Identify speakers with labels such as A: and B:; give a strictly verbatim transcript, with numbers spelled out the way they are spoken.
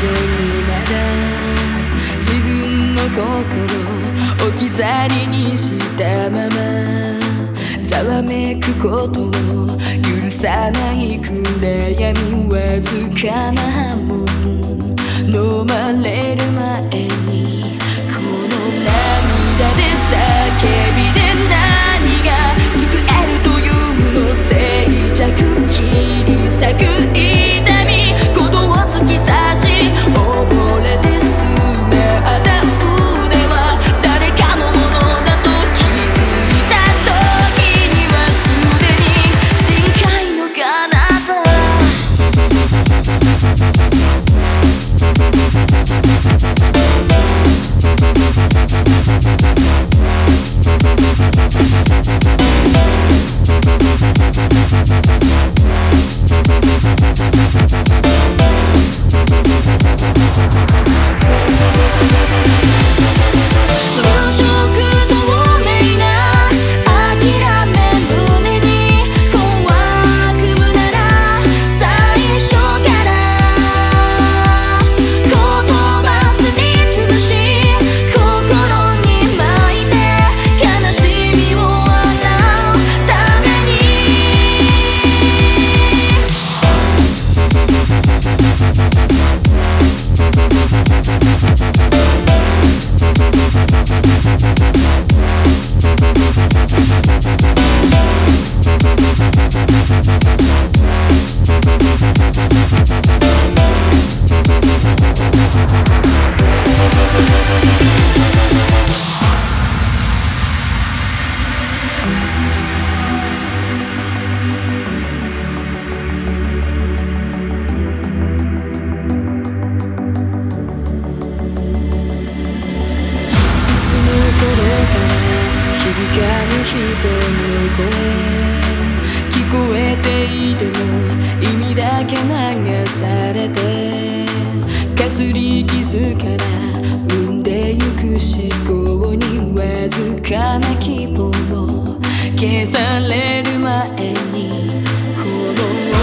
A: 上にまだ自分の心置き去りにしたままざわめくことを許さない暗闇わずかな刃物飲まれる前にこの涙で叫びで何が救えるというの静寂切り裂く痛み鼓動を突き刺し溺れてすがった腕は誰かのものだと気づいた時にはすでに深海の彼方人の声聞こえていても意味だけ流されてかすり傷から生んでゆく思考にわずかな希望を消される前にこの